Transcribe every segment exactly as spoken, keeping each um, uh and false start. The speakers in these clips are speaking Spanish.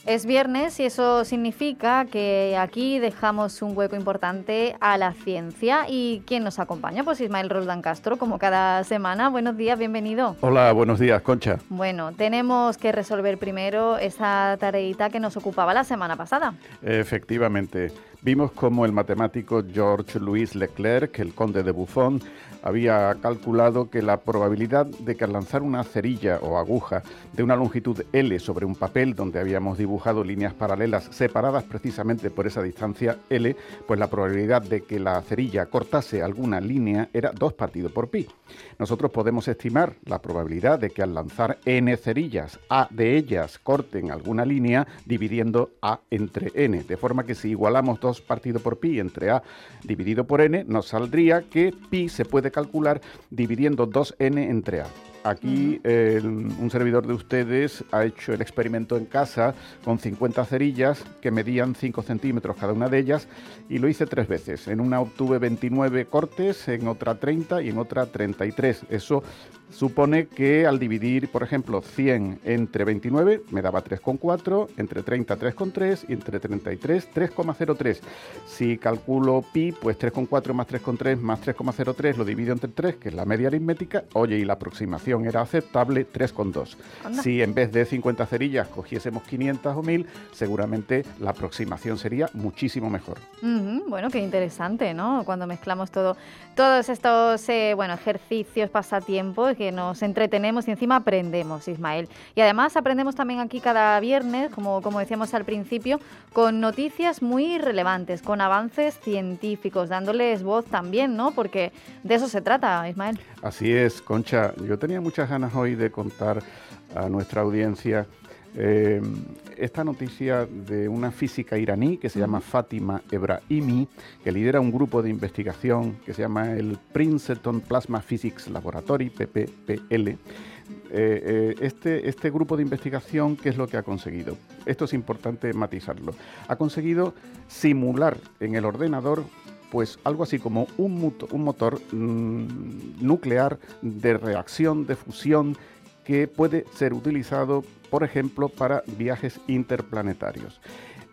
Es viernes y eso significa que aquí dejamos un hueco importante a la ciencia. ¿Y quién nos acompaña? Pues Ismael Roldán Castro, como cada semana. Buenos días, bienvenido. Hola, buenos días, Concha. Bueno, tenemos que resolver primero esa tareita que nos ocupaba la semana pasada. Efectivamente, vimos cómo el matemático Georges-Louis Leclerc, el conde de Buffon, había calculado que la probabilidad de que al lanzar una cerilla o aguja de una longitud L sobre un papel donde habíamos dibujado líneas paralelas separadas precisamente por esa distancia L, pues la probabilidad de que la cerilla cortase alguna línea era dos partido por pi. Nosotros podemos estimar la probabilidad de que al lanzar n cerillas, A de ellas corten alguna línea dividiendo A entre n, de forma que si igualamos dos partido por pi entre A dividido por n, nos saldría que pi se puede calcular dividiendo dos ene entre A. Aquí eh, un servidor de ustedes ha hecho el experimento en casa con cincuenta cerillas que medían cinco centímetros cada una de ellas y lo hice tres veces. En una obtuve veintinueve cortes, en otra treinta y en otra treinta y tres. Eso supone que al dividir, por ejemplo, cien entre veintinueve me daba tres coma cuatro, entre treinta tres coma tres y entre treinta y tres tres coma cero tres. Si calculo pi, pues tres coma cuatro más tres coma tres más tres coma cero tres lo divido entre tres, que es la media aritmética. Oye, y la aproximación era aceptable, tres coma dos. Si en vez de cincuenta cerillas cogiésemos quinientas o mil, seguramente la aproximación sería muchísimo mejor. Uh-huh. Bueno, qué interesante, ¿no? Cuando mezclamos todo, todos estos eh, bueno, ejercicios, pasatiempos, que nos entretenemos y encima aprendemos, Ismael. Y además aprendemos también aquí cada viernes, como, como decíamos al principio, con noticias muy relevantes, con avances científicos, dándoles voz también, ¿no? Porque de eso se trata, Ismael. Así es, Concha. Yo tenía muchas ganas hoy de contar a nuestra audiencia eh, esta noticia de una física iraní que se uh-huh. llama Fatima Ebrahimi, que lidera un grupo de investigación que se llama el Princeton Plasma Physics Laboratory, P P P L. Eh, eh, este, este grupo de investigación, ¿qué es lo que ha conseguido? Esto es importante matizarlo. Ha conseguido simular en el ordenador pues algo así como un, motor, un motor mmm, nuclear de reacción, de fusión, que puede ser utilizado, por ejemplo, para viajes interplanetarios.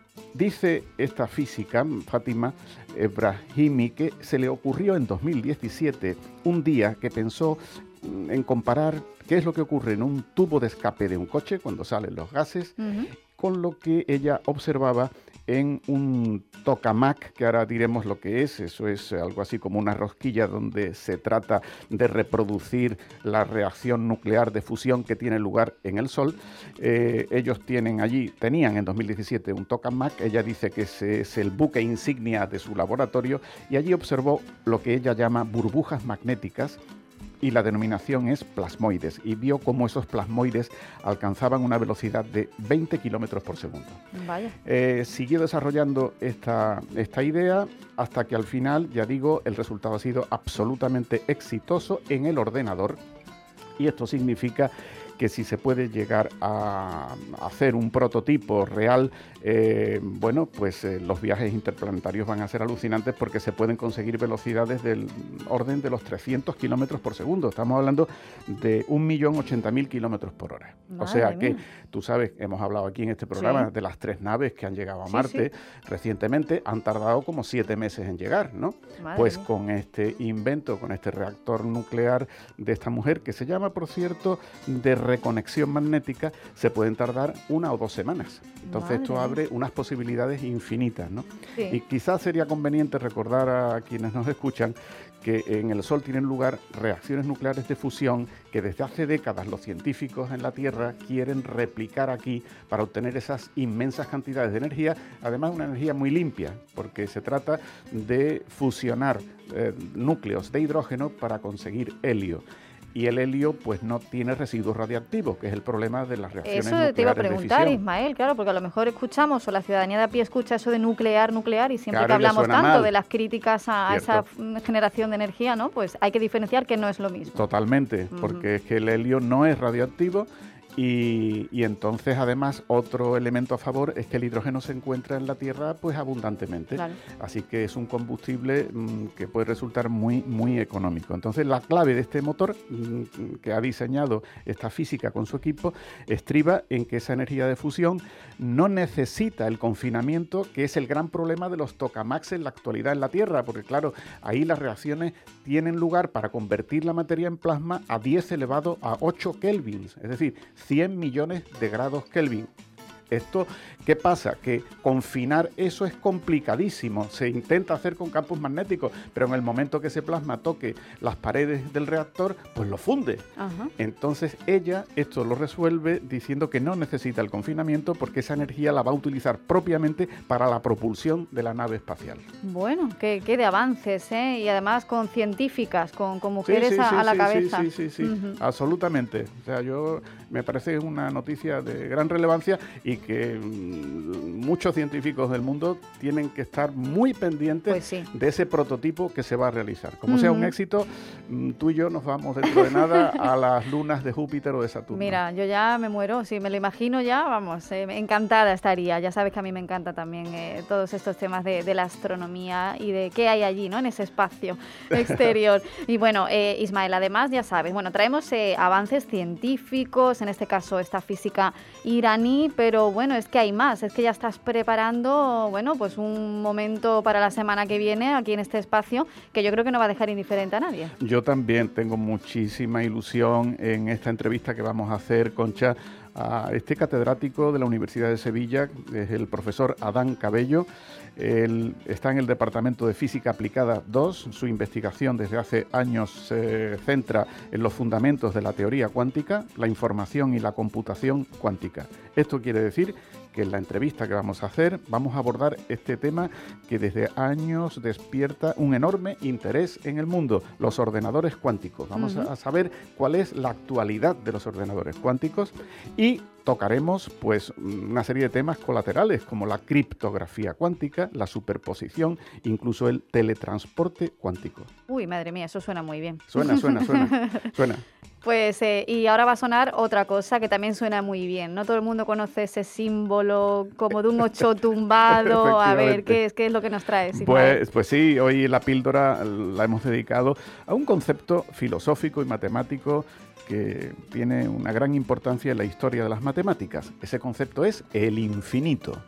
Dice esta física, Fatima Ebrahimi, que se le ocurrió en dos mil diecisiete un día que pensó en comparar qué es lo que ocurre en un tubo de escape de un coche cuando salen los gases, uh-huh. con lo que ella observaba en un tokamak, que ahora diremos lo que es. Eso es algo así como una rosquilla donde se trata de reproducir la reacción nuclear de fusión que tiene lugar en el Sol. Eh, ellos tienen allí, tenían en dos mil diecisiete un tokamak, ella dice que ese es el buque insignia de su laboratorio, y allí observó lo que ella llama burbujas magnéticas, y la denominación es plasmoides, y vio cómo esos plasmoides alcanzaban una velocidad de veinte kilómetros por segundo. Vaya. Eh, siguió desarrollando esta, esta idea hasta que al final, ya digo, el resultado ha sido absolutamente exitoso en el ordenador, y esto significa que si se puede llegar a hacer un prototipo real, eh, bueno, pues eh, los viajes interplanetarios van a ser alucinantes porque se pueden conseguir velocidades del orden de los trescientos kilómetros por segundo. Estamos hablando de un millón ochenta mil kilómetros por hora. Madre o sea mía. Que, tú sabes, hemos hablado aquí en este programa sí. de las tres naves que han llegado a sí, Marte sí. recientemente, han tardado como siete meses en llegar, ¿no? Madre pues mía. Con este invento, con este reactor nuclear de esta mujer, que se llama, por cierto, de reconexión magnética, se pueden tardar una o dos semanas. Entonces Madre esto abre unas posibilidades infinitas, ¿no? Sí. Y quizás sería conveniente recordar a quienes nos escuchan que en el Sol tienen lugar reacciones nucleares de fusión que desde hace décadas los científicos en la Tierra quieren replicar aquí para obtener esas inmensas cantidades de energía, además una energía muy limpia, porque se trata de fusionar eh, núcleos de hidrógeno para conseguir helio. Y el helio pues no tiene residuos radiactivos, que es el problema de las reacciones eso nucleares. Eso te iba a preguntar, de Ismael, claro, porque a lo mejor escuchamos, o la ciudadanía de a pie escucha eso de nuclear, nuclear, y siempre claro, que hablamos tanto mal. de las críticas a, a esa generación de energía, ¿no? Pues hay que diferenciar que no es lo mismo. Totalmente, uh-huh. porque es que el helio no es radioactivo Y, y entonces, además, otro elemento a favor es que el hidrógeno se encuentra en la Tierra pues abundantemente. Claro. Así que es un combustible mmm, que puede resultar muy, muy económico. Entonces, la clave de este motor mmm, que ha diseñado esta física con su equipo estriba en que esa energía de fusión no necesita el confinamiento, que es el gran problema de los tokamaks en la actualidad en la Tierra, porque claro, ahí las reacciones tienen lugar para convertir la materia en plasma a diez elevado a ocho kelvins, es decir, cien millones de grados Kelvin. Esto, ¿qué pasa? Que confinar eso es complicadísimo. Se intenta hacer con campos magnéticos, pero en el momento que ese plasma toque las paredes del reactor, pues lo funde. Ajá. Entonces ella esto lo resuelve diciendo que no necesita el confinamiento porque esa energía la va a utilizar propiamente para la propulsión de la nave espacial. Bueno, qué, qué de avances, ¿eh? Y además con científicas, con, con mujeres sí, sí, a, sí, a la sí, cabeza. Sí, sí, sí, sí. Uh-huh. Absolutamente. O sea, yo me parece una noticia de gran relevancia y que mmm, muchos científicos del mundo tienen que estar muy pendientes pues sí. de ese prototipo que se va a realizar. Como uh-huh. sea un éxito, mmm, tú y yo nos vamos dentro de nada a las lunas de Júpiter o de Saturno. Mira, yo ya me muero, si me lo imagino ya, vamos, eh, encantada estaría. Ya sabes que a mí me encanta también eh, todos estos temas de, de la astronomía y de qué hay allí, ¿no? En ese espacio exterior. Y bueno, eh, Ismael, además, ya sabes, bueno, traemos eh, avances científicos, en este caso esta física iraní, pero bueno, es que hay más, es que ya estás preparando, bueno, pues un momento para la semana que viene aquí en este espacio que yo creo que no va a dejar indiferente a nadie. Yo también tengo muchísima ilusión en esta entrevista que vamos a hacer, Concha, a este catedrático de la Universidad de Sevilla, es el profesor Adán Cabello. Él está en el Departamento de Física Aplicada dos. Su investigación desde hace años se centra en los fundamentos de la teoría cuántica, la información y la computación cuántica. Esto quiere decir que en la entrevista que vamos a hacer vamos a abordar este tema que desde años despierta un enorme interés en el mundo, los ordenadores cuánticos. Vamos uh-huh. a saber cuál es la actualidad de los ordenadores cuánticos y tocaremos pues una serie de temas colaterales como la criptografía cuántica, la superposición, incluso el teletransporte cuántico. Uy, madre mía, eso suena muy bien. Suena, suena, suena, suena. Pues, eh, y ahora va a sonar otra cosa que también suena muy bien. No todo el mundo conoce ese símbolo como de un ocho tumbado. A ver, ¿qué es, qué es lo que nos traes? Pues, pues sí, hoy la píldora la hemos dedicado a un concepto filosófico y matemático que tiene una gran importancia en la historia de las matemáticas. Ese concepto es el infinito.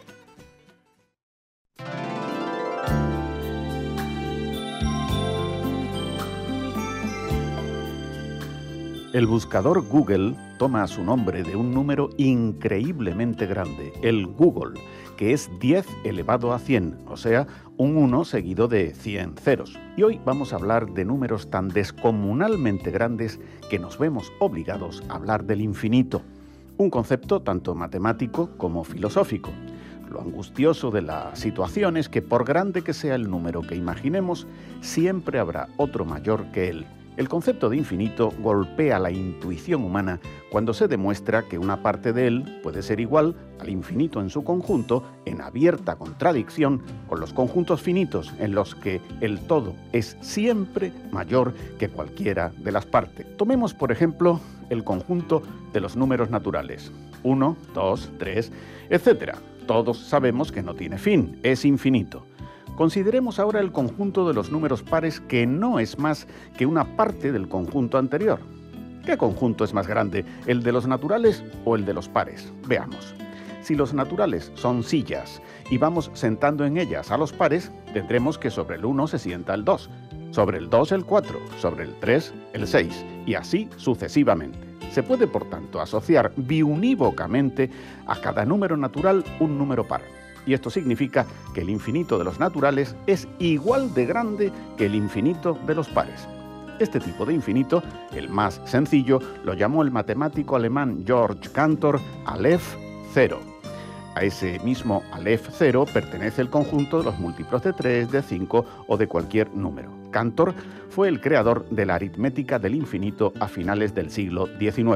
El buscador Google toma su nombre de un número increíblemente grande, el Google, que es diez elevado a cien, o sea, un uno seguido de cien ceros. Y hoy vamos a hablar de números tan descomunalmente grandes que nos vemos obligados a hablar del infinito, un concepto tanto matemático como filosófico. Lo angustioso de la situación es que por grande que sea el número que imaginemos, siempre habrá otro mayor que él. El concepto de infinito golpea la intuición humana cuando se demuestra que una parte de él puede ser igual al infinito en su conjunto, en abierta contradicción con los conjuntos finitos en los que el todo es siempre mayor que cualquiera de las partes. Tomemos, por ejemplo, el conjunto de los números naturales. uno, dos, tres, etcétera. Todos sabemos que no tiene fin, es infinito. Consideremos ahora el conjunto de los números pares, que no es más que una parte del conjunto anterior. ¿Qué conjunto es más grande, el de los naturales o el de los pares? Veamos. Si los naturales son sillas y vamos sentando en ellas a los pares, tendremos que sobre el uno se sienta el dos, sobre el dos el cuatro, sobre el tres el seis y así sucesivamente. Se puede, por tanto, asociar biunívocamente a cada número natural un número par. Y esto significa que el infinito de los naturales es igual de grande que el infinito de los pares. Este tipo de infinito, el más sencillo, lo llamó el matemático alemán Georg Cantor Aleph cero. A ese mismo Aleph cero pertenece el conjunto de los múltiplos de tres, de cinco o de cualquier número. Cantor fue el creador de la aritmética del infinito a finales del siglo diecinueve.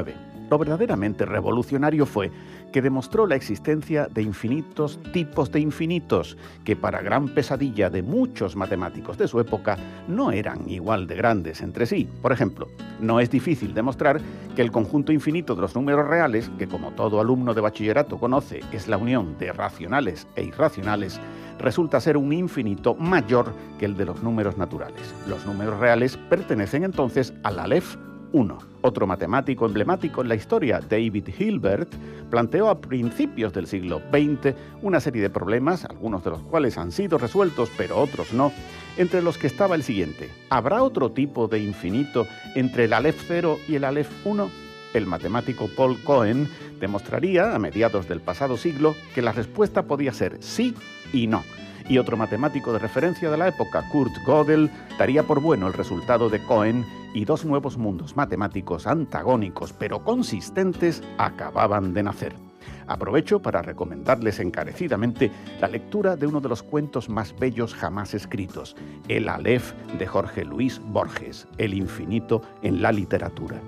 Lo verdaderamente revolucionario fue que demostró la existencia de infinitos tipos de infinitos, que para gran pesadilla de muchos matemáticos de su época no eran igual de grandes entre sí. Por ejemplo, no es difícil demostrar que el conjunto infinito de los números reales, que como todo alumno de bachillerato conoce es la unión de racionales e irracionales, resulta ser un infinito mayor que el de los números naturales. Los números reales pertenecen entonces al Aleph uno. Otro matemático emblemático en la historia, David Hilbert, planteó a principios del siglo veinte una serie de problemas, algunos de los cuales han sido resueltos, pero otros no, entre los que estaba el siguiente: ¿habrá otro tipo de infinito entre el Aleph cero y el Aleph uno? El matemático Paul Cohen demostraría, a mediados del pasado siglo, que la respuesta podía ser sí y no. Y otro matemático de referencia de la época, Kurt Gödel, daría por bueno el resultado de Cohen, y dos nuevos mundos matemáticos antagónicos pero consistentes acababan de nacer. Aprovecho para recomendarles encarecidamente la lectura de uno de los cuentos más bellos jamás escritos, El Aleph de Jorge Luis Borges, El infinito en la literatura.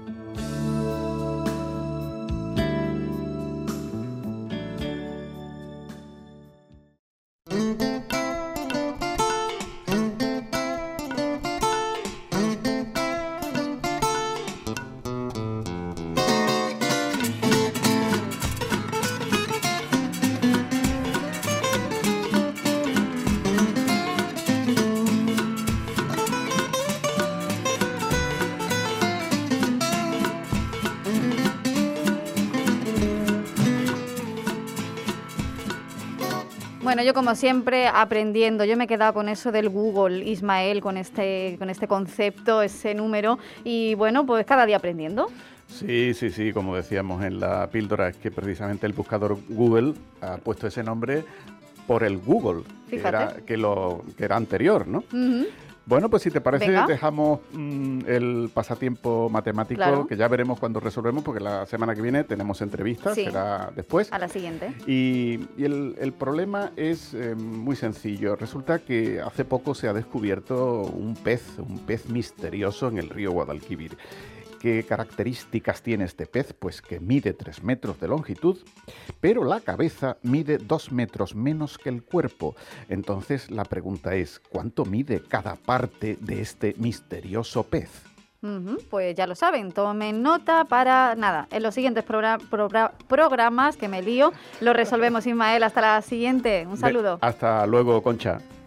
Bueno, yo como siempre aprendiendo, yo me he quedado con eso del Google, Ismael, con este, con este concepto, ese número, y bueno, pues cada día aprendiendo. Sí, sí, sí, como decíamos en la píldora, es que precisamente el buscador Google ha puesto ese nombre por el Google, que era, que, lo, que era anterior, ¿no? Uh-huh. Bueno, pues si te parece, Venga. dejamos mmm, el pasatiempo matemático, claro. que ya veremos cuando resolvemos, porque la semana que viene tenemos entrevistas, sí. será después. A la siguiente. Y, y el, el problema es eh, muy sencillo. Resulta que hace poco se ha descubierto un pez, un pez misterioso en el río Guadalquivir. ¿Qué características tiene este pez? Pues que mide tres metros de longitud, pero la cabeza mide dos metros menos que el cuerpo. Entonces la pregunta es, ¿cuánto mide cada parte de este misterioso pez? Uh-huh, pues ya lo saben, tomen nota para, nada, en los siguientes progra- progra- programas, que me lío, lo resolvemos, Ismael. Hasta la siguiente, un saludo. De, hasta luego, Concha.